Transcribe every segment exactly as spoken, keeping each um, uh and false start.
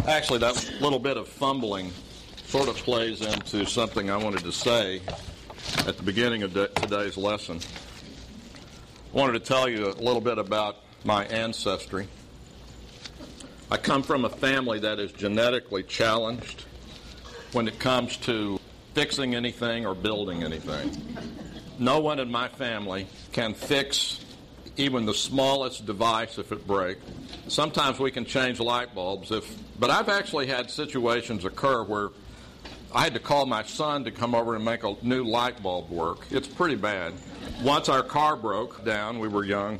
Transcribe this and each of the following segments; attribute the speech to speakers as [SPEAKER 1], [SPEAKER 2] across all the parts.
[SPEAKER 1] Actually, that little bit of fumbling sort of plays into something I wanted to say at the beginning of today's lesson. I wanted to tell you a little bit about my ancestry. I come from a family that is genetically challenged when it comes to fixing anything or building anything. No one in my family can fix even the smallest device if it breaks. Sometimes we can change light bulbs, if, but I've actually had situations occur where I had to call my son to come over and make a new light bulb work. It's pretty bad. Once our car broke down, we were young,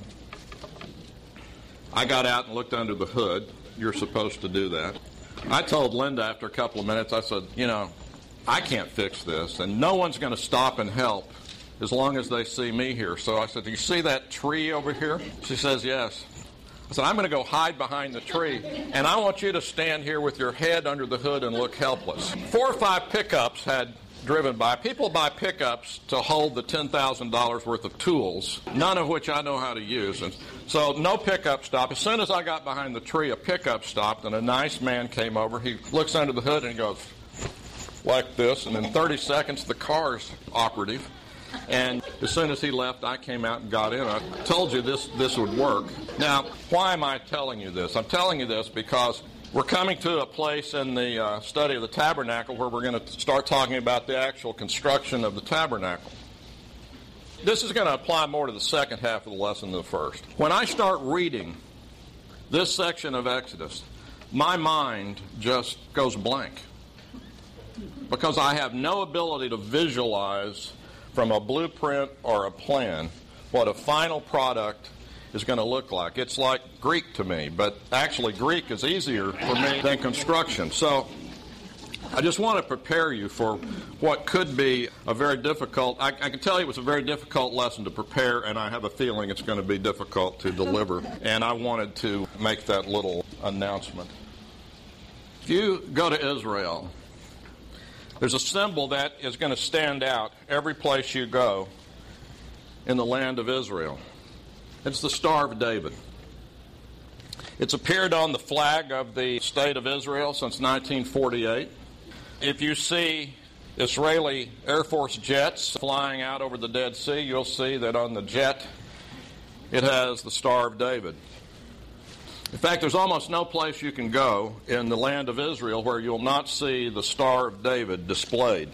[SPEAKER 1] I got out and looked under the hood. You're supposed to do that. I told Linda after a couple of minutes, I said, you know, I can't fix this, and no one's going to stop and help as long as they see me here. So I said, do you see that tree over here? She says, yes. I said, I'm going to go hide behind the tree, and I want you to stand here with your head under the hood and look helpless. Four or five pickups had driven by. People buy pickups to hold the ten thousand dollars worth of tools, none of which I know how to use. And so no pickup stopped. As soon as I got behind the tree, a pickup stopped, and a nice man came over. He looks under the hood and he goes like this, and in thirty seconds the car's operative. And as soon as he left, I came out and got in. I told you this, this would work. Now, why am I telling you this? I'm telling you this because we're coming to a place in the uh, study of the tabernacle where we're going to start talking about the actual construction of the tabernacle. This is going to apply more to the second half of the lesson than the first. When I start reading this section of Exodus, my mind just goes blank because I have no ability to visualize from a blueprint or a plan what a final product is going to look like. It's like Greek to me, but actually Greek is easier for me than construction. So I just want to prepare you for what could be a very difficult, I, I can tell you it was a very difficult lesson to prepare, and I have a feeling it's going to be difficult to deliver. And I wanted to make that little announcement. If you go to Israel, there's a symbol that is going to stand out every place you go in the land of Israel. It's the Star of David. It's appeared on the flag of the state of Israel since nineteen forty-eight. If you see Israeli Air Force jets flying out over the Dead Sea, you'll see that on the jet it has the Star of David. In fact, there's almost no place you can go in the land of Israel where you'll not see the Star of David displayed.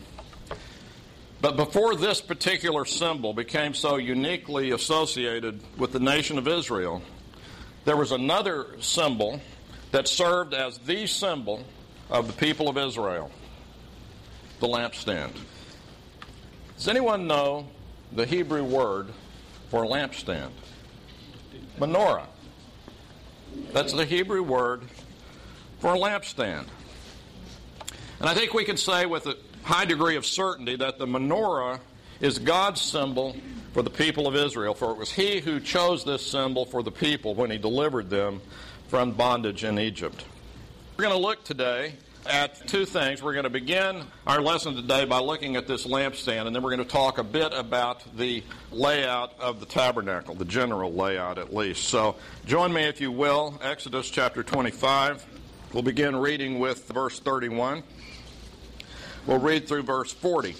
[SPEAKER 1] But before this particular symbol became so uniquely associated with the nation of Israel, there was another symbol that served as the symbol of the people of Israel, the lampstand. Does anyone know the Hebrew word for lampstand? Menorah. That's the Hebrew word for a lampstand. And I think we can say with a high degree of certainty that the menorah is God's symbol for the people of Israel, for it was He who chose this symbol for the people when He delivered them from bondage in Egypt. We're going to look today at two things. We're going to begin our lesson today by looking at this lampstand, and then we're going to talk a bit about the layout of the tabernacle, the general layout at least. So join me, if you will, Exodus chapter twenty-five. We'll begin reading with verse thirty-one. We'll read through verse forty.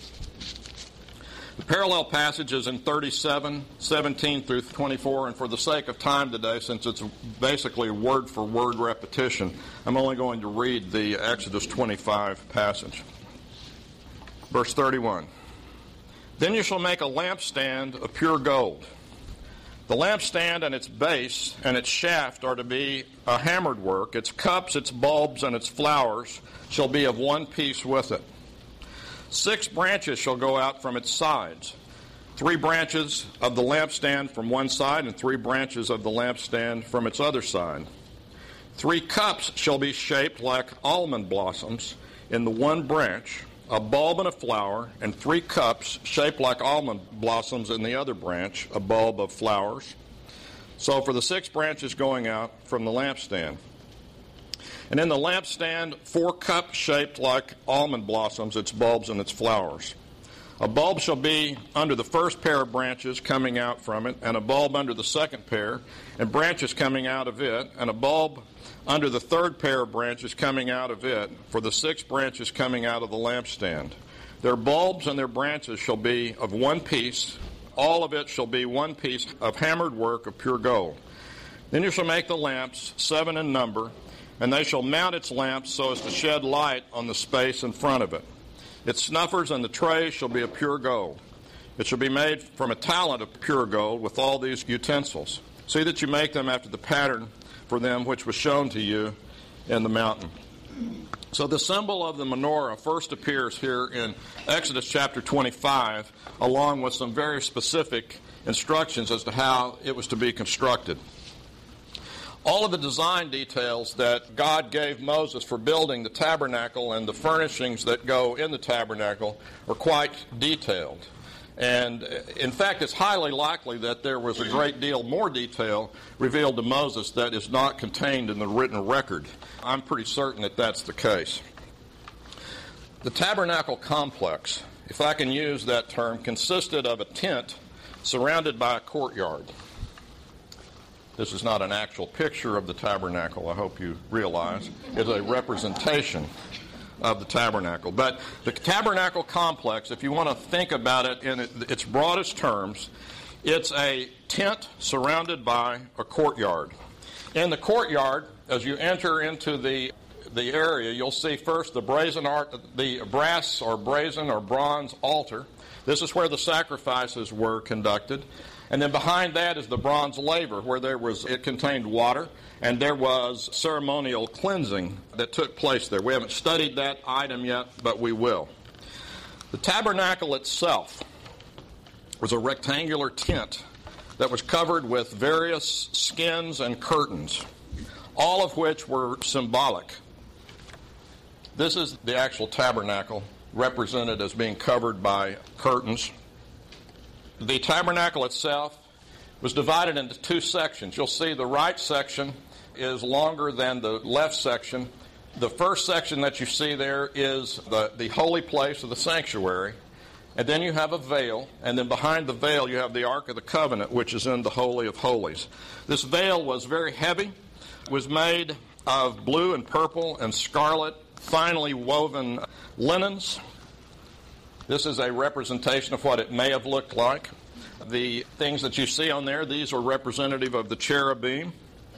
[SPEAKER 1] The parallel passages in thirty-seven, seventeen through twenty-four, and for the sake of time today, since it's basically a word-for-word repetition, I'm only going to read the Exodus twenty-five passage. Verse thirty-one. Then you shall make a lampstand of pure gold. The lampstand and its base and its shaft are to be a hammered work. Its cups, its bulbs, and its flowers shall be of one piece with it. Six branches shall go out from its sides, three branches of the lampstand from one side and three branches of the lampstand from its other side. Three cups shall be shaped like almond blossoms in the one branch, a bulb and a flower, and three cups shaped like almond blossoms in the other branch, a bulb of flowers. So for the six branches going out from the lampstand. And in the lampstand, four cups shaped like almond blossoms, its bulbs and its flowers. A bulb shall be under the first pair of branches coming out from it, and a bulb under the second pair, and branches coming out of it, and a bulb under the third pair of branches coming out of it, for the six branches coming out of the lampstand. Their bulbs and their branches shall be of one piece. All of it shall be one piece of hammered work of pure gold. Then you shall make the lamps, seven in number, and they shall mount its lamps so as to shed light on the space in front of it. Its snuffers and the trays shall be of pure gold. It shall be made from a talent of pure gold with all these utensils. See that you make them after the pattern for them which was shown to you in the mountain. So the symbol of the menorah first appears here in Exodus chapter twenty-five, along with some very specific instructions as to how it was to be constructed. All of the design details that God gave Moses for building the tabernacle and the furnishings that go in the tabernacle are quite detailed. And in fact, it's highly likely that there was a great deal more detail revealed to Moses that is not contained in the written record. I'm pretty certain that that's the case. The tabernacle complex, if I can use that term, consisted of a tent surrounded by a courtyard. This is not an actual picture of the tabernacle, I hope you realize. It's a representation of the tabernacle. But the tabernacle complex, if you want to think about it in its broadest terms, it's a tent surrounded by a courtyard. In the courtyard, as you enter into the the area, you'll see first the brazen art, the brass or brazen or bronze altar. This is where the sacrifices were conducted. And then behind that is the bronze laver, where there was, it contained water, and there was ceremonial cleansing that took place there. We haven't studied that item yet, but we will. The tabernacle itself was a rectangular tent that was covered with various skins and curtains, all of which were symbolic. This is the actual tabernacle, represented as being covered by curtains. The tabernacle itself was divided into two sections. You'll see the right section is longer than the left section. The first section that you see there is the, the holy place of the sanctuary. And then you have a veil. And then behind the veil you have the Ark of the Covenant, which is in the Holy of Holies. This veil was very heavy. It was made of blue and purple and scarlet, finely woven linens. This is a representation of what it may have looked like. The things that you see on there, these are representative of the cherubim.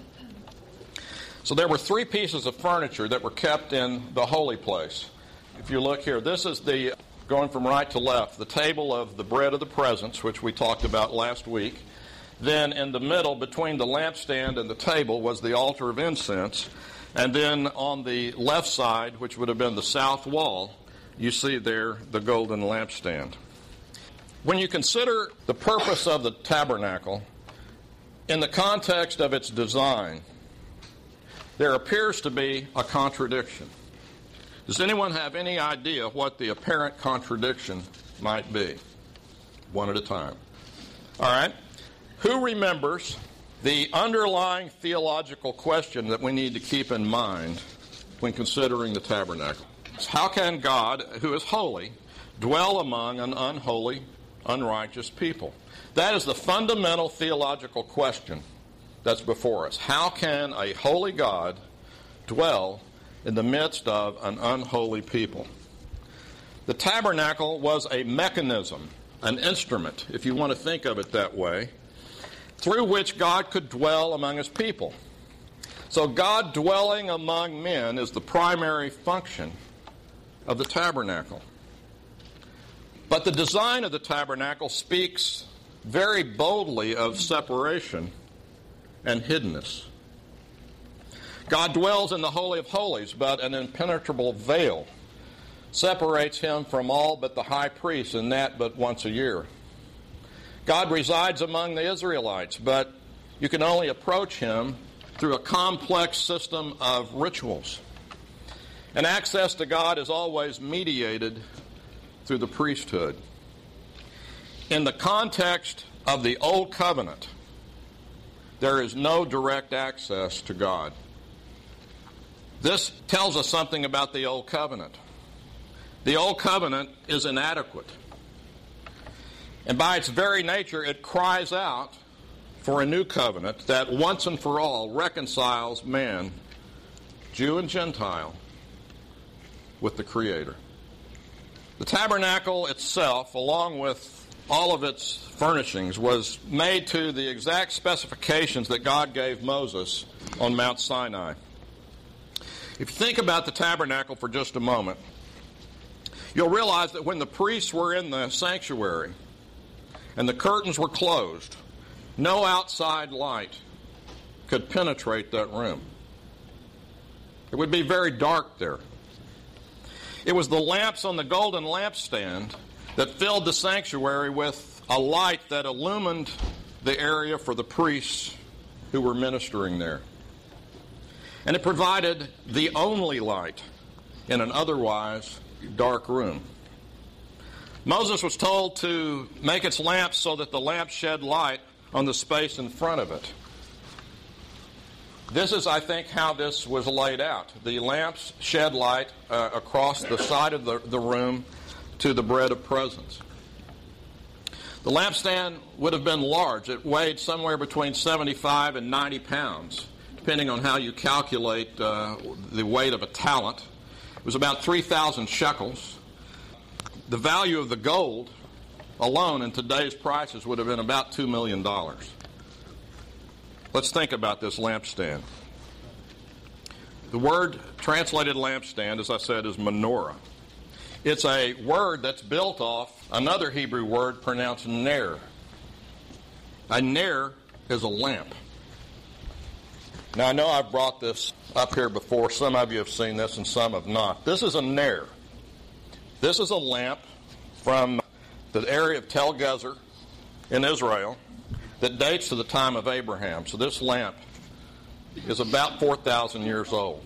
[SPEAKER 1] So there were three pieces of furniture that were kept in the holy place. If you look here, this is the, going from right to left, the table of the bread of the presence, which we talked about last week. Then in the middle, between the lampstand and the table, was the altar of incense. And then on the left side, which would have been the south wall, you see there the golden lampstand. When you consider the purpose of the tabernacle in the context of its design, there appears to be a contradiction. Does anyone have any idea what the apparent contradiction might be? One at a time. All right. Who remembers the underlying theological question that we need to keep in mind when considering the tabernacle? How can God, who is holy, dwell among an unholy, unrighteous people? That is the fundamental theological question that's before us. How can a holy God dwell in the midst of an unholy people? The tabernacle was a mechanism, an instrument, if you want to think of it that way, through which God could dwell among his people. So God dwelling among men is the primary function of the tabernacle. But the design of the tabernacle speaks very boldly of separation and hiddenness. God dwells in the Holy of Holies, but an impenetrable veil separates him from all but the high priest, and that but once a year. God resides among the Israelites, but you can only approach him through a complex system of rituals. And access to God is always mediated through the priesthood. In the context of the Old Covenant, there is no direct access to God. This tells us something about the Old Covenant. The Old Covenant is inadequate. And by its very nature, it cries out for a new covenant that once and for all reconciles man, Jew and Gentile, with the Creator. The tabernacle itself, along with all of its furnishings, was made to the exact specifications that God gave Moses on Mount Sinai. If you think about the tabernacle for just a moment, you'll realize that when the priests were in the sanctuary and the curtains were closed, no outside light could penetrate that room. It would be very dark there. It was the lamps on the golden lampstand that filled the sanctuary with a light that illumined the area for the priests who were ministering there. And it provided the only light in an otherwise dark room. Moses was told to make its lamps so that the lamps shed light on the space in front of it. This is, I think, how this was laid out. The lamps shed light uh, across the side of the, the room to the bread of presence. The lampstand would have been large. It weighed somewhere between seventy-five and ninety pounds, depending on how you calculate uh, the weight of a talent. It was about three thousand shekels. The value of the gold alone in today's prices would have been about two million dollars. Let's think about this lampstand. The word translated lampstand, as I said, is menorah. It's a word that's built off another Hebrew word pronounced ner. A ner is a lamp. Now, I know I've brought this up here before. Some of you have seen this and some have not. This is a ner. This is a lamp from the area of Tel Gezer in Israel that dates to the time of Abraham. So this lamp is about four thousand years old.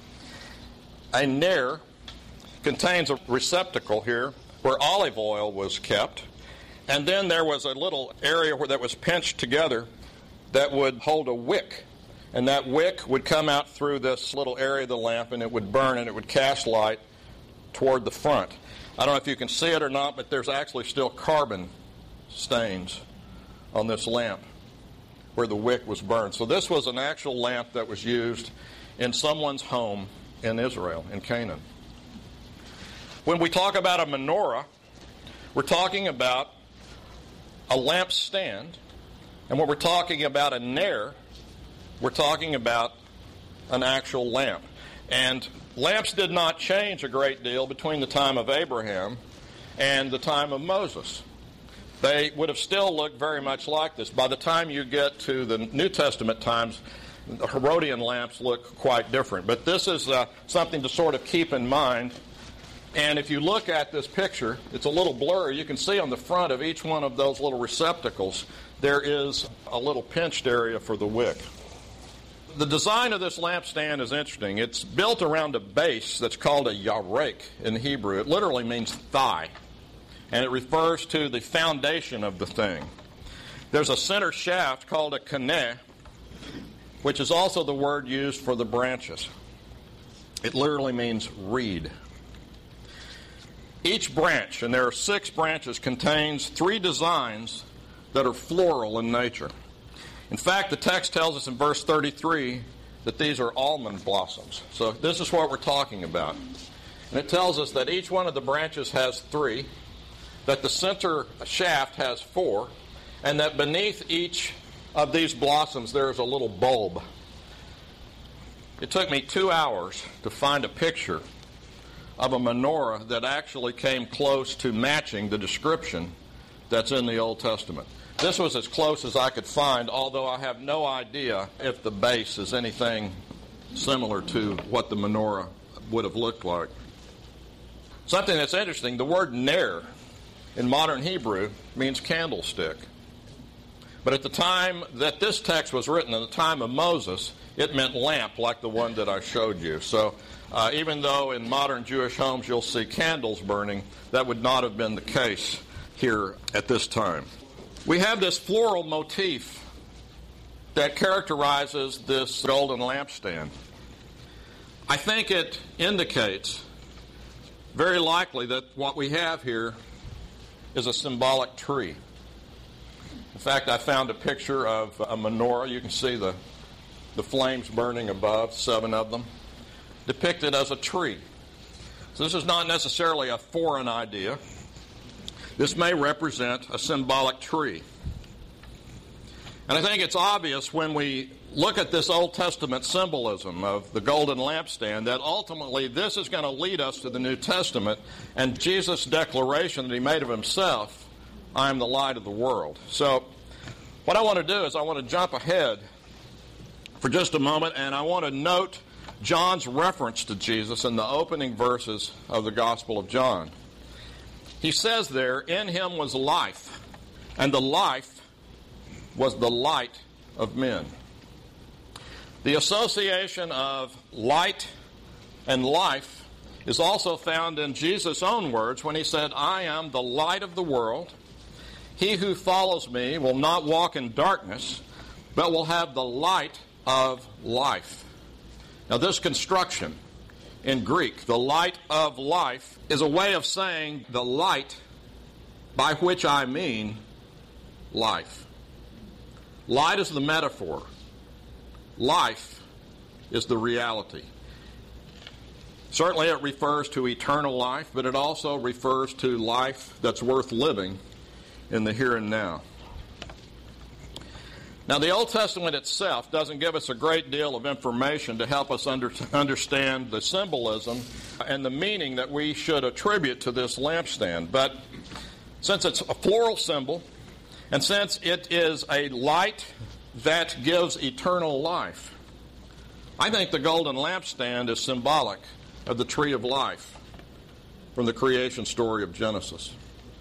[SPEAKER 1] A ner contains a receptacle here where olive oil was kept, and then there was a little area where that was pinched together that would hold a wick, and that wick would come out through this little area of the lamp, and it would burn, and it would cast light toward the front. I don't know if you can see it or not, but there's actually still carbon stains on this lamp where the wick was burned. So this was an actual lamp that was used in someone's home in Israel, in Canaan. When we talk about a menorah, we're talking about a lampstand, and when we're talking about a ner, we're talking about an actual lamp. And lamps did not change a great deal between the time of Abraham and the time of Moses. They would have still looked very much like this. By the time you get to the New Testament times, the Herodian lamps look quite different. But this is uh, something to sort of keep in mind. And if you look at this picture, it's a little blurry. You can see on the front of each one of those little receptacles, there is a little pinched area for the wick. The design of this lampstand is interesting. It's built around a base that's called a yarek in Hebrew. It literally means thigh, and it refers to the foundation of the thing. There's a center shaft called a kaneh, which is also the word used for the branches. It literally means reed. Each branch, and there are six branches, contains three designs that are floral in nature. In fact, the text tells us in verse thirty-three that these are almond blossoms. So this is what we're talking about. And it tells us that each one of the branches has three, that the center shaft has four, and that beneath each of these blossoms there is a little bulb. It took me two hours to find a picture of a menorah that actually came close to matching the description that's in the Old Testament. This was as close as I could find, although I have no idea if the base is anything similar to what the menorah would have looked like. Something that's interesting, the word ner in modern Hebrew means candlestick. But at the time that this text was written, in the time of Moses, it meant lamp, like the one that I showed you. So uh, even though in modern Jewish homes you'll see candles burning, that would not have been the case here at this time. We have this floral motif that characterizes this golden lampstand. I think it indicates very likely that what we have here is a symbolic tree. In fact, I found a picture of a menorah. You can see the, the flames burning above, seven of them, depicted as a tree. So this is not necessarily a foreign idea. This may represent a symbolic tree. And I think it's obvious when we look at this Old Testament symbolism of the golden lampstand that ultimately this is going to lead us to the New Testament and Jesus' declaration that he made of himself, I am the light of the world. So what I want to do is I want to jump ahead for just a moment, and I want to note John's reference to Jesus in the opening verses of the Gospel of John. He says there, in him was life, and the life was the light of men. The association of light and life is also found in Jesus' own words when he said, I am the light of the world. He who follows me will not walk in darkness, but will have the light of life. Now this construction in Greek, the light of life, is a way of saying the light by which I mean life. Light is the metaphor. Life is the reality. Certainly it refers to eternal life, but it also refers to life that's worth living in the here and now. Now, the Old Testament itself doesn't give us a great deal of information to help us under, understand the symbolism and the meaning that we should attribute to this lampstand. But since it's a floral symbol, and since it is a light that gives eternal life, I think the golden lampstand is symbolic of the tree of life from the creation story of Genesis.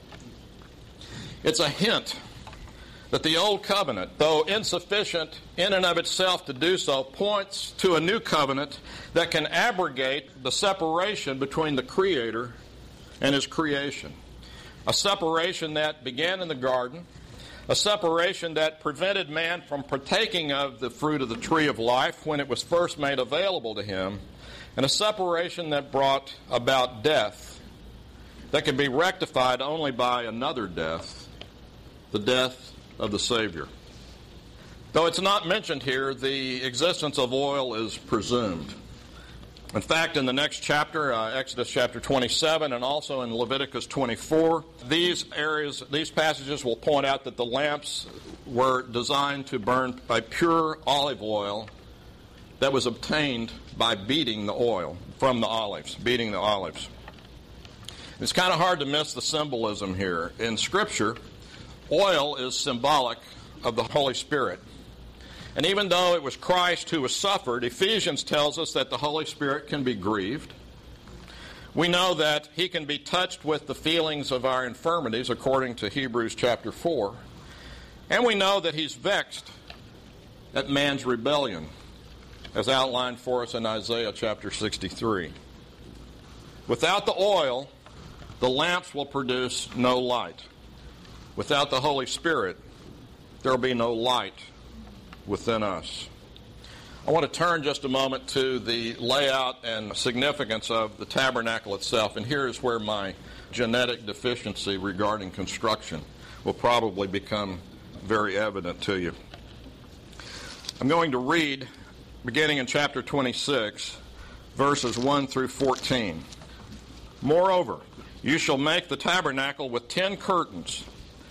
[SPEAKER 1] It's a hint that the old covenant, though insufficient in and of itself to do so, points to a new covenant that can abrogate the separation between the Creator and his creation. A separation that began in the garden, a separation that prevented man from partaking of the fruit of the tree of life when it was first made available to him, and a separation that brought about death that could be rectified only by another death, the death of the Savior. Though it's not mentioned here, the existence of oil is presumed. In fact, in the next chapter, uh, Exodus chapter twenty-seven, and also in Leviticus twenty-four, these areas, these passages will point out that the lamps were designed to burn by pure olive oil that was obtained by beating the oil from the olives, beating the olives. It's kind of hard to miss the symbolism here. In Scripture, oil is symbolic of the Holy Spirit. And even though it was Christ who was suffered, Ephesians tells us that the Holy Spirit can be grieved. We know that he can be touched with the feelings of our infirmities, according to Hebrews chapter four. And we know that he's vexed at man's rebellion, as outlined for us in Isaiah chapter sixty-three. Without the oil, the lamps will produce no light. Without the Holy Spirit, there will be no light within us. I want to turn just a moment to the layout and significance of the tabernacle itself, and here's where my genetic deficiency regarding construction will probably become very evident to you. I'm going to read, beginning in chapter twenty-six, verses one through fourteen. Moreover, you shall make the tabernacle with ten curtains.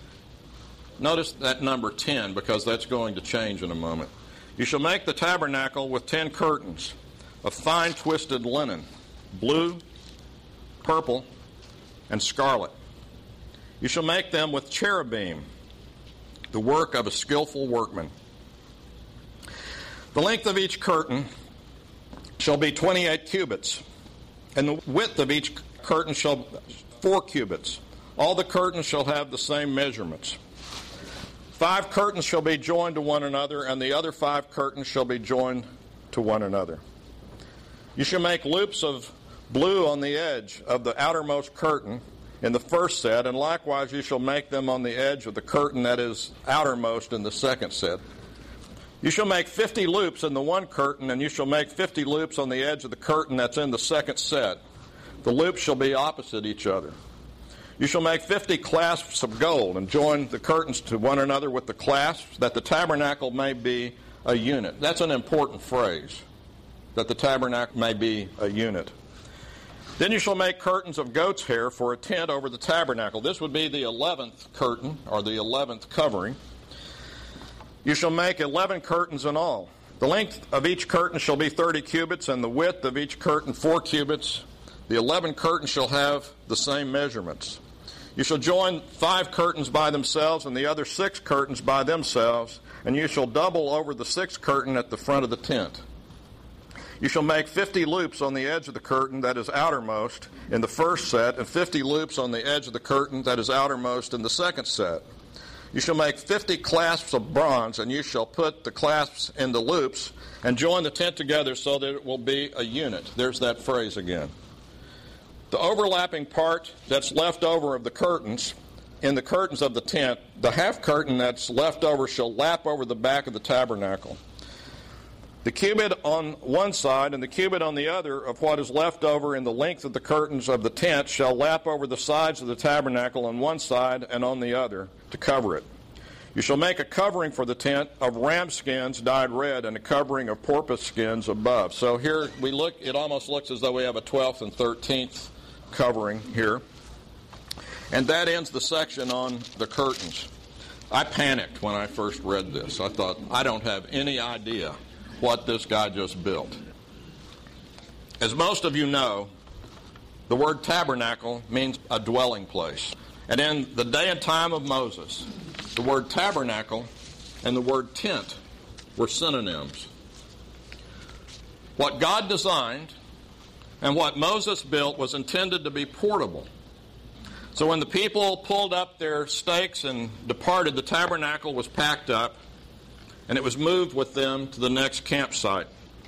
[SPEAKER 1] Notice that number ten, because that's going to change in a moment. You shall make the tabernacle with ten curtains of fine twisted linen, blue, purple, and scarlet. You shall make them with cherubim, the work of a skillful workman. The length of each curtain shall be twenty-eight cubits, and the width of each curtain shall be four cubits. All the curtains shall have the same measurements. Five curtains shall be joined to one another, and the other five curtains shall be joined to one another. You shall make loops of blue on the edge of the outermost curtain in the first set, and likewise you shall make them on the edge of the curtain that is outermost in the second set. You shall make fifty loops in the one curtain, and you shall make fifty loops on the edge of the curtain that's in the second set. The loops shall be opposite each other. You shall make fifty clasps of gold and join the curtains to one another with the clasps, that the tabernacle may be a unit. That's an important phrase, that the tabernacle may be a unit. Then you shall make curtains of goat's hair for a tent over the tabernacle. This would be the eleventh curtain, or the eleventh covering. You shall make eleven curtains in all. The length of each curtain shall be thirty cubits, and the width of each curtain four cubits. The eleven curtains shall have the same measurements. You shall join five curtains by themselves and the other six curtains by themselves, and you shall double over the sixth curtain at the front of the tent. You shall make fifty loops on the edge of the curtain that is outermost in the first set, and fifty loops on the edge of the curtain that is outermost in the second set. You shall make fifty clasps of bronze, and you shall put the clasps in the loops and join the tent together so that it will be a unit. There's that phrase again. The overlapping part that's left over of the curtains, in the curtains of the tent, the half curtain that's left over shall lap over the back of the tabernacle. The cubit on one side and the cubit on the other of what is left over in the length of the curtains of the tent shall lap over the sides of the tabernacle on one side and on the other to cover it. You shall make a covering for the tent of ram skins dyed red and a covering of porpoise skins above. So here we look, it almost looks as though we have a twelfth and thirteenth covering here. And that ends the section on the curtains. I panicked when I first read this. I thought, I don't have any idea what this guy just built. As most of you know, the word tabernacle means a dwelling place. And in the day and time of Moses, the word tabernacle and the word tent were synonyms. What God designed and what Moses built was intended to be portable. So when the people pulled up their stakes and departed, the tabernacle was packed up and it was moved with them to the next campsite.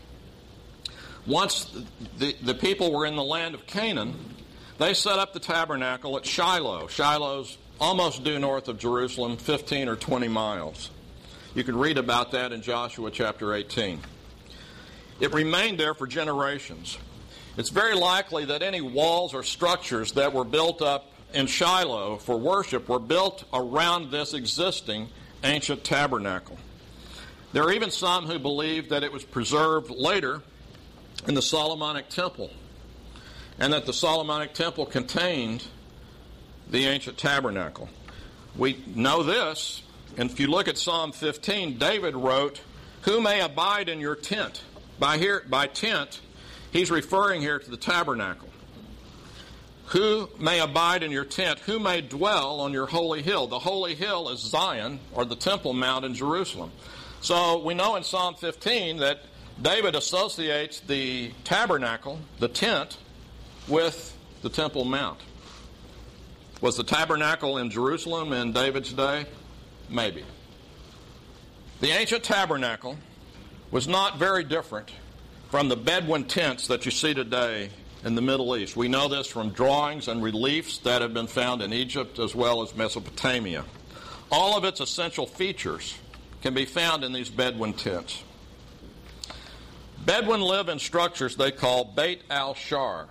[SPEAKER 1] Once the, the people were in the land of Canaan, they set up the tabernacle at Shiloh. Shiloh's almost due north of Jerusalem, fifteen or twenty miles. You can read about that in Joshua chapter eighteen. It remained there for generations. It's very likely that any walls or structures that were built up in Shiloh for worship were built around this existing ancient tabernacle. There are even some who believe that it was preserved later in the Solomonic temple, and that the Solomonic temple contained the ancient tabernacle. We know this, and if you look at Psalm fifteen, David wrote, "Who may abide in your tent?" By here, by tent, he's referring here to the tabernacle. Who may abide in your tent? Who may dwell on your holy hill? The holy hill is Zion, or the Temple Mount in Jerusalem. So we know in Psalm fifteen that David associates the tabernacle, the tent, with the Temple Mount. Was the tabernacle in Jerusalem in David's day? Maybe. The ancient tabernacle was not very different from the Bedouin tents that you see today in the Middle East. We know this from drawings and reliefs that have been found in Egypt as well as Mesopotamia. All of its essential features can be found in these Bedouin tents. Bedouin live in structures they call Beit al-Shar.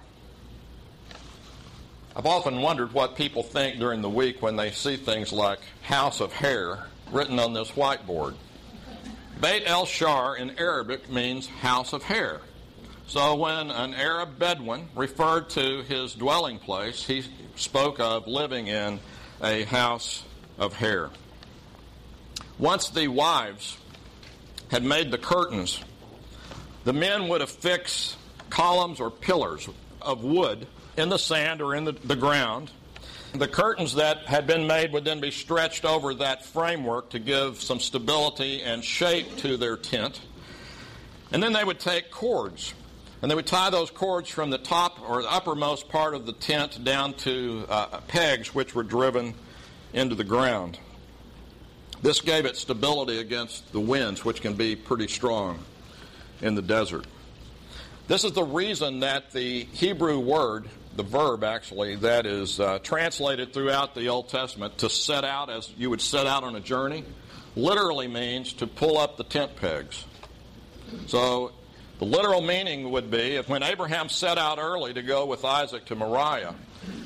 [SPEAKER 1] I've often wondered what people think during the week when they see things like House of Hair written on this whiteboard. Beit al-Shar in Arabic means house of hair. So when an Arab Bedouin referred to his dwelling place, he spoke of living in a house of hair. Once the wives had made the curtains, the men would affix columns or pillars of wood in the sand or in the, the ground. The curtains that had been made would then be stretched over that framework to give some stability and shape to their tent. And then they would take cords, and they would tie those cords from the top or the uppermost part of the tent down to uh, pegs which were driven into the ground. This gave it stability against the winds, which can be pretty strong in the desert. This is the reason that the Hebrew word, the verb actually, that is uh, translated throughout the Old Testament to set out, as you would set out on a journey, literally means to pull up the tent pegs. So the literal meaning would be, if when Abraham set out early to go with Isaac to Moriah,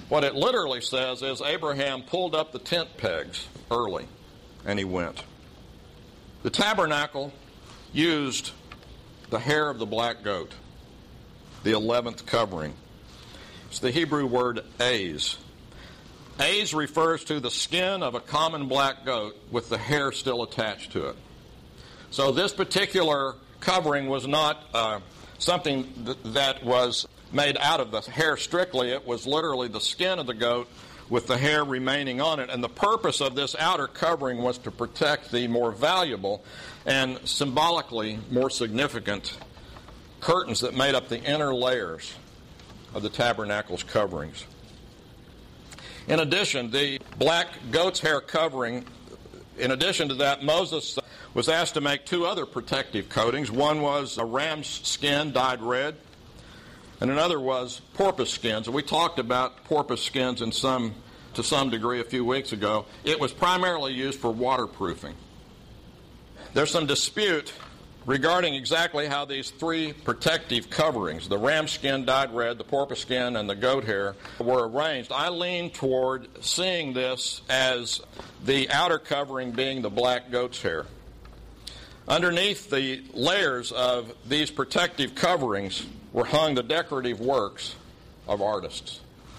[SPEAKER 1] What it literally says is Abraham pulled up the tent pegs early, and he went. The tabernacle used the hair of the black goat, the eleventh covering. It's the Hebrew word "az." "Az" refers to the skin of a common black goat with the hair still attached to it. So this particular covering was not uh, something th- that was made out of the hair strictly. It was literally the skin of the goat with the hair remaining on it. And the purpose of this outer covering was to protect the more valuable and symbolically more significant curtains that made up the inner layers of the tabernacle's coverings. In addition, the black goat's hair covering, in addition to that, Moses was asked to make two other protective coatings. One was a ram's skin dyed red, and another was porpoise skins. And we talked about porpoise skins in some, to some degree a few weeks ago. It was primarily used for waterproofing. There's some dispute regarding exactly how these three protective coverings, the ram skin dyed red, the porpoise skin, and the goat hair, were arranged. I lean toward seeing this as the outer covering being the black goat's hair. Underneath the layers of these protective coverings were hung the decorative works of artists.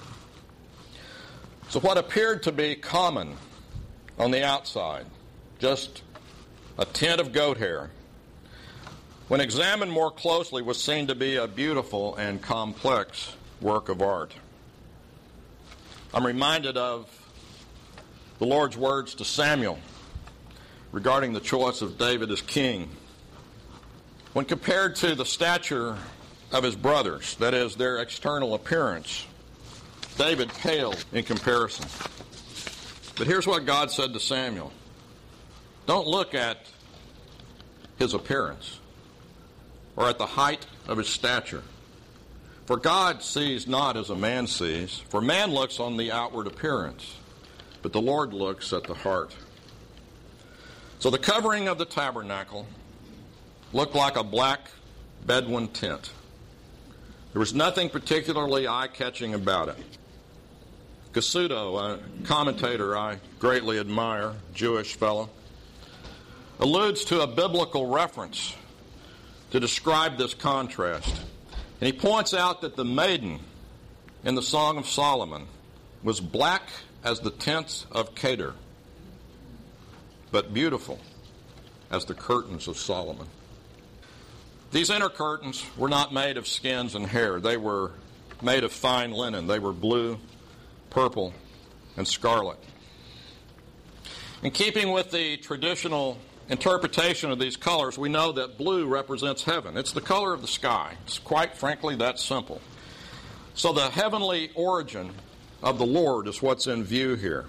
[SPEAKER 1] So what appeared to be common on the outside, just a tint of goat hair, when examined more closely was seen to be a beautiful and complex work of art. I'm reminded of the Lord's words to Samuel regarding the choice of David as king. When compared to the stature of his brothers, that is, their external appearance, David paled in comparison. But here's what God said to Samuel. Don't look at his appearance or at the height of his stature. For God sees not as a man sees, for man looks on the outward appearance, but the Lord looks at the heart. So the covering of the tabernacle looked like a black Bedouin tent. There was nothing particularly eye-catching about it. Cassuto, a commentator I greatly admire, Jewish fellow, alludes to a biblical reference to describe this contrast. And he points out that the maiden in the Song of Solomon was black as the tents of Kedar, but beautiful as the curtains of Solomon. These inner curtains were not made of skins and hair. They were made of fine linen. They were blue, purple, and scarlet. In keeping with the traditional interpretation of these colors, we know that blue represents heaven. It's the color of the sky. It's quite frankly that simple. So the heavenly origin of the Lord is what's in view here.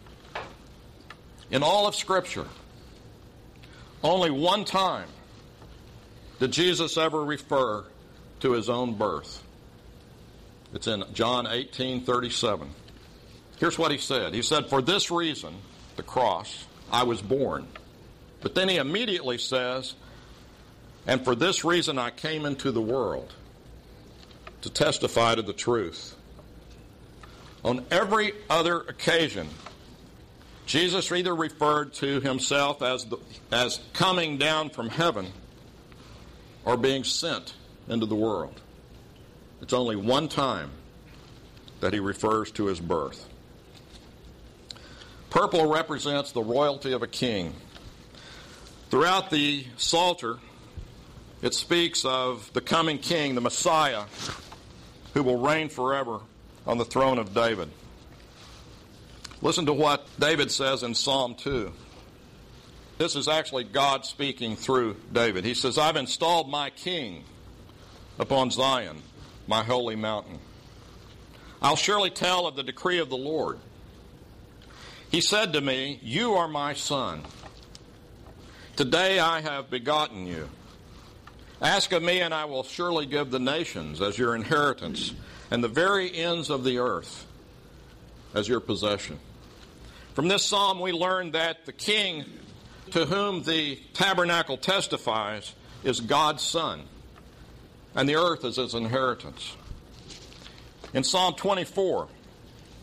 [SPEAKER 1] In all of Scripture, only one time did Jesus ever refer to his own birth. It's in John eighteen thirty-seven. Here's what he said. He said, "For this reason, the cross, I was born." But then he immediately says, "And for this reason I came into the world, to testify to the truth." On every other occasion, Jesus either referred to himself as the, as coming down from heaven or being sent into the world. It's only one time that he refers to his birth. Purple represents the royalty of a king. Throughout the Psalter, it speaks of the coming king, the Messiah, who will reign forever on the throne of David. Listen to what David says in Psalm two. This is actually God speaking through David. He says, "I've installed my king upon Zion, my holy mountain. I'll surely tell of the decree of the Lord. He said to me, 'You are my son. Today I have begotten you. Ask of me, and I will surely give the nations as your inheritance, and the very ends of the earth as your possession.'" From this psalm we learn that the king to whom the tabernacle testifies is God's son, and the earth is his inheritance. In Psalm twenty-four,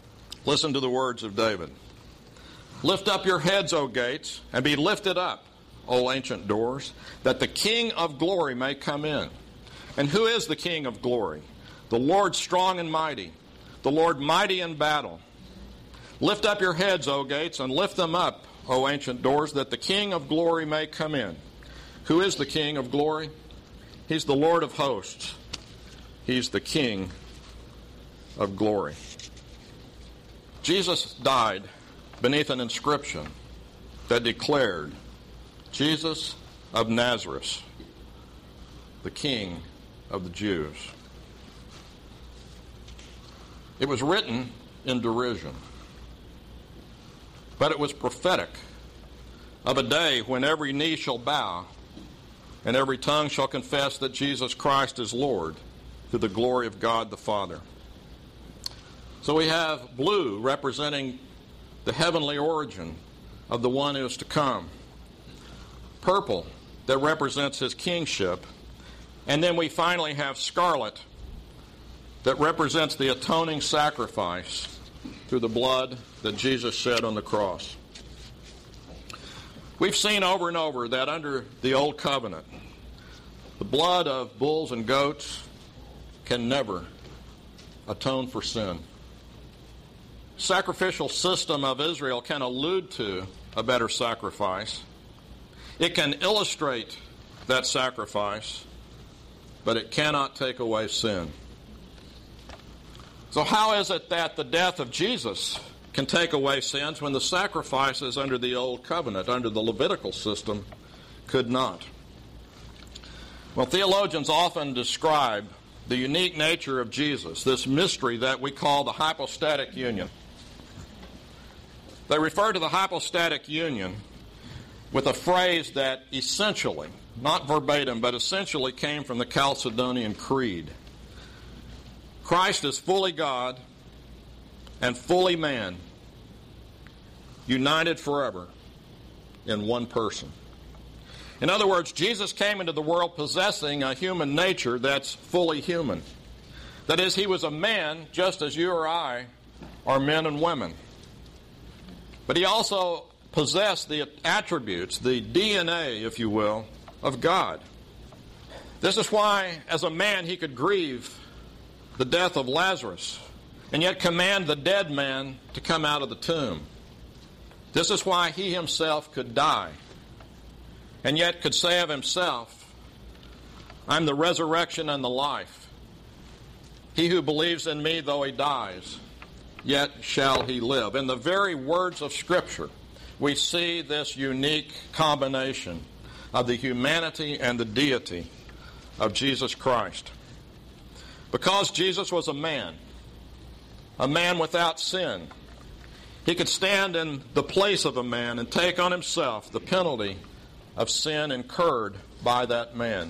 [SPEAKER 1] Listen to the words of David. Lift up your heads, O gates, and be lifted up, O ancient doors, that the King of glory may come in. And who is the King of glory? The Lord strong and mighty, the Lord mighty in battle. Lift up your heads, O gates, and lift them up, O ancient doors, that the King of glory may come in. Who is the King of glory? He's the Lord of hosts. He's the King of glory. Jesus died beneath an inscription that declared, Jesus of Nazareth, the King of the Jews. It was written in derision, but it was prophetic of a day when every knee shall bow and every tongue shall confess that Jesus Christ is Lord, to the glory of God the Father. So we have blue representing the heavenly origin of the one who is to come. Purple that represents his kingship. And then we finally have scarlet that represents the atoning sacrifice through the blood that Jesus shed on the cross. We've seen over and over that under the Old Covenant, the blood of bulls and goats can never atone for sin. Sacrificial system of Israel can allude to a better sacrifice. It can illustrate that sacrifice, but it cannot take away sin. So how is it that the death of Jesus can take away sins when the sacrifices under the Old Covenant, under the Levitical system, could not? Well, theologians often describe the unique nature of Jesus, this mystery that we call the hypostatic union. They refer to the hypostatic union with a phrase that essentially, not verbatim, but essentially came from the Chalcedonian Creed. Christ is fully God and fully man, united forever in one person. In other words, Jesus came into the world possessing a human nature that's fully human. That is, he was a man just as you or I are men and women. But he also possessed the attributes, the D N A, if you will, of God. This is why, as a man, he could grieve the death of Lazarus and yet command the dead man to come out of the tomb. This is why he himself could die and yet could say of himself, I'm the resurrection and the life. He who believes in me, though he dies, yet shall he live. In the very words of Scripture, we see this unique combination of the humanity and the deity of Jesus Christ. Because Jesus was a man, a man without sin, he could stand in the place of a man and take on himself the penalty of sin incurred by that man.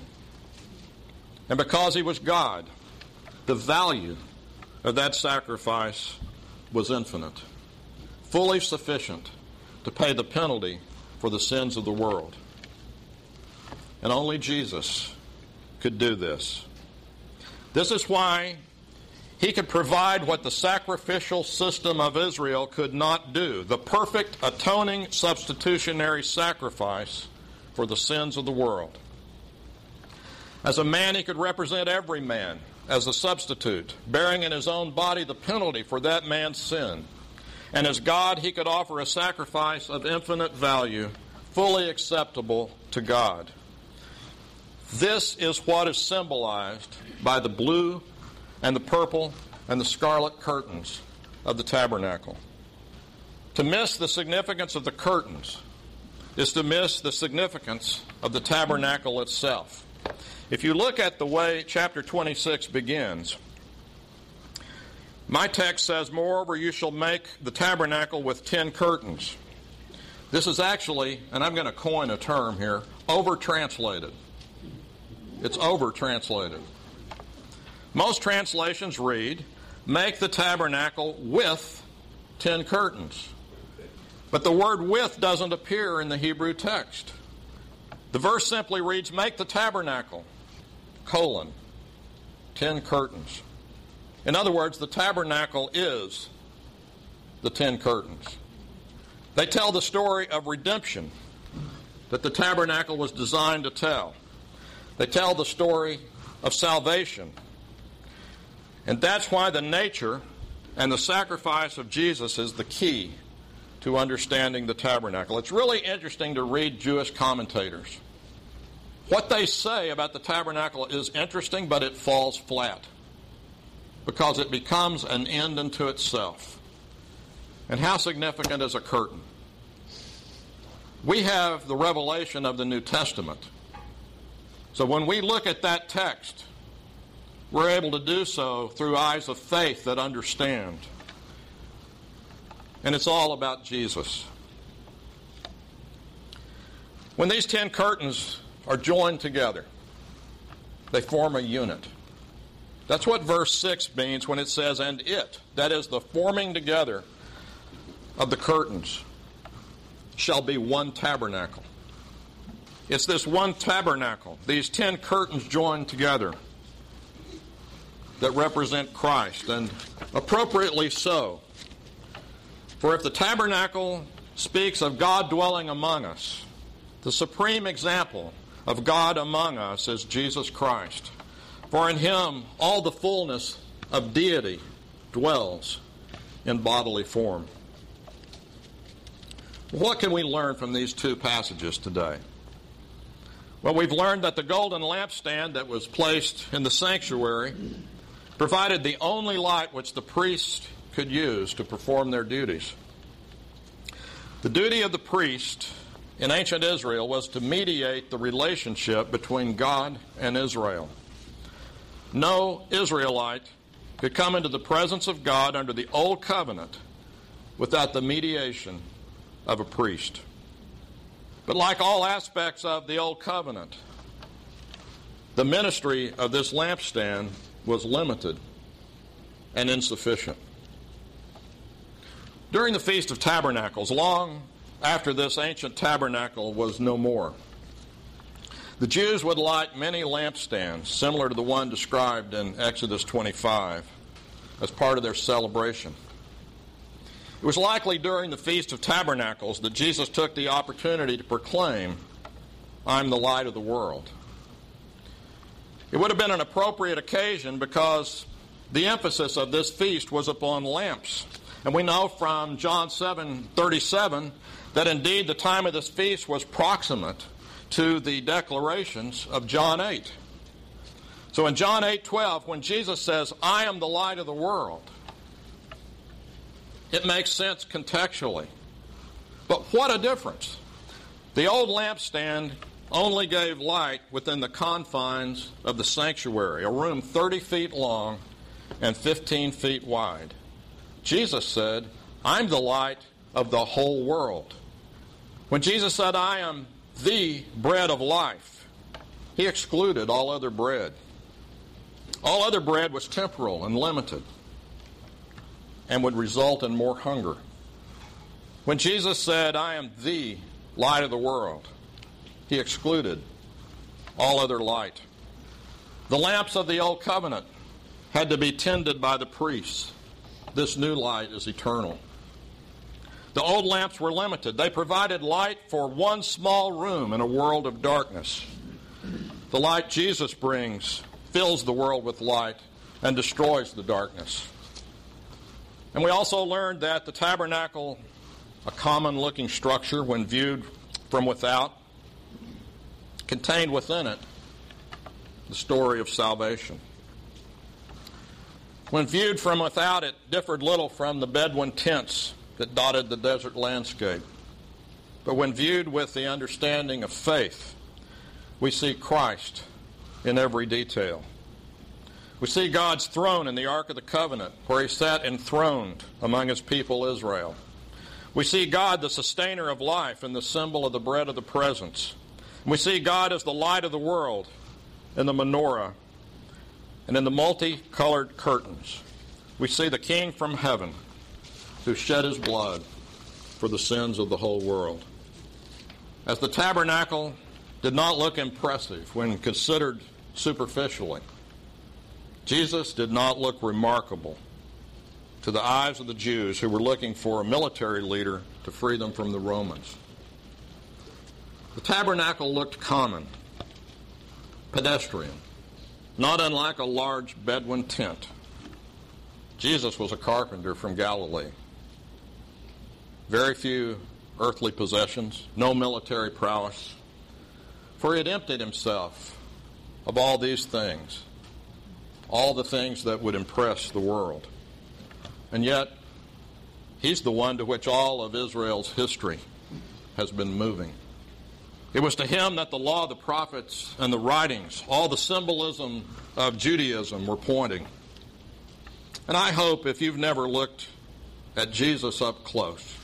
[SPEAKER 1] And because he was God, the value of that sacrifice was infinite, fully sufficient to pay the penalty for the sins of the world. And only Jesus could do this. This is why he could provide what the sacrificial system of Israel could not do, the perfect atoning substitutionary sacrifice for the sins of the world. As a man, he could represent every man as a substitute, bearing in his own body the penalty for that man's sin. And as God, he could offer a sacrifice of infinite value, fully acceptable to God. This is what is symbolized by the blue and the purple and the scarlet curtains of the tabernacle. To miss the significance of the curtains is to miss the significance of the tabernacle itself. If you look at the way chapter twenty-six begins, my text says, moreover, you shall make the tabernacle with ten curtains. This is actually, and I'm going to coin a term here, over-translated. It's over-translated. Most translations read, make the tabernacle with ten curtains. But the word with doesn't appear in the Hebrew text. The verse simply reads, make the tabernacle, colon, ten curtains. In other words, the tabernacle is the ten curtains. They tell the story of redemption that the tabernacle was designed to tell. They tell the story of salvation. And that's why the nature and the sacrifice of Jesus is the key to understanding the tabernacle. It's really interesting to read Jewish commentators. What they say about the tabernacle is interesting, but it falls flat because it becomes an end unto itself. And how significant is a curtain? We have the revelation of the New Testament. So when we look at that text, we're able to do so through eyes of faith that understand. And it's all about Jesus. When these ten curtains are joined together, they form a unit. That's what verse six means when it says, and it, that is the forming together of the curtains, shall be one tabernacle. It's this one tabernacle, these ten curtains joined together, that represent Christ, and appropriately so. For if the tabernacle speaks of God dwelling among us, the supreme example of God among us is Jesus Christ. For in him all the fullness of deity dwells in bodily form. What can we learn from these two passages today? Well, we've learned that the golden lampstand that was placed in the sanctuary provided the only light which the priest could use to perform their duties. The duty of the priest in ancient Israel was to mediate the relationship between God and Israel. No Israelite could come into the presence of God under the old covenant without the mediation of a priest. But like all aspects of the old covenant, the ministry of this lampstand was limited and insufficient. During the Feast of Tabernacles, long after this ancient tabernacle was no more, the Jews would light many lampstands, similar to the one described in Exodus twenty-five, as part of their celebration. It was likely during the Feast of Tabernacles that Jesus took the opportunity to proclaim, I'm the light of the world. It would have been an appropriate occasion because the emphasis of this feast was upon lamps. And we know from John seven thirty-seven that indeed the time of this feast was proximate to the declarations of John eight. So in John eight twelve, when Jesus says, I am the light of the world, it makes sense contextually. But what a difference. The old lampstand only gave light within the confines of the sanctuary, a room thirty feet long and fifteen feet wide. Jesus said, I'm the light of the whole world. When Jesus said, I am the bread of life, he excluded all other bread. All other bread was temporal and limited and would result in more hunger. When Jesus said, I am the light of the world, he excluded all other light. The lamps of the old covenant had to be tended by the priests. This new light is eternal. The old lamps were limited. They provided light for one small room in a world of darkness. The light Jesus brings fills the world with light and destroys the darkness. And we also learned that the tabernacle, a common-looking structure when viewed from without, contained within it the story of salvation. When viewed from without, it differed little from the Bedouin tents that dotted the desert landscape. But when viewed with the understanding of faith, we see Christ in every detail. We see God's throne in the Ark of the Covenant, where he sat enthroned among his people Israel. We see God, the sustainer of life, in the symbol of the bread of the presence. We see God as the light of the world in the menorah and in the multicolored curtains. We see the King from heaven who shed his blood for the sins of the whole world. As the tabernacle did not look impressive when considered superficially, Jesus did not look remarkable to the eyes of the Jews who were looking for a military leader to free them from the Romans. The tabernacle looked common, pedestrian, not unlike a large Bedouin tent. Jesus was a carpenter from Galilee. Very few earthly possessions, no military prowess, for he had emptied himself of all these things, all the things that would impress the world. And yet, he's the one to which all of Israel's history has been moving. It was to him that the law, the prophets, and the writings, all the symbolism of Judaism were pointing. And I hope if you've never looked at Jesus up close,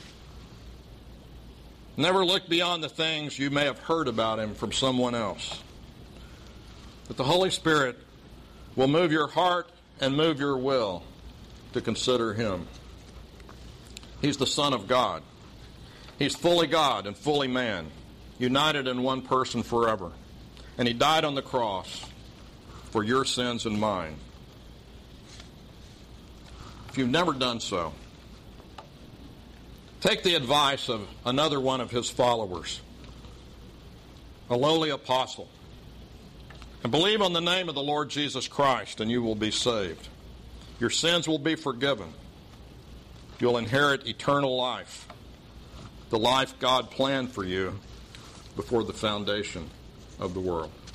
[SPEAKER 1] never looked beyond the things you may have heard about him from someone else, that the Holy Spirit will move your heart and move your will to consider him. He's the Son of God. He's fully God and fully man, united in one person forever. And he died on the cross for your sins and mine. If you've never done so, take the advice of another one of his followers, a lowly apostle, and believe on the name of the Lord Jesus Christ, and you will be saved. Your sins will be forgiven. You'll inherit eternal life, the life God planned for you before the foundation of the world.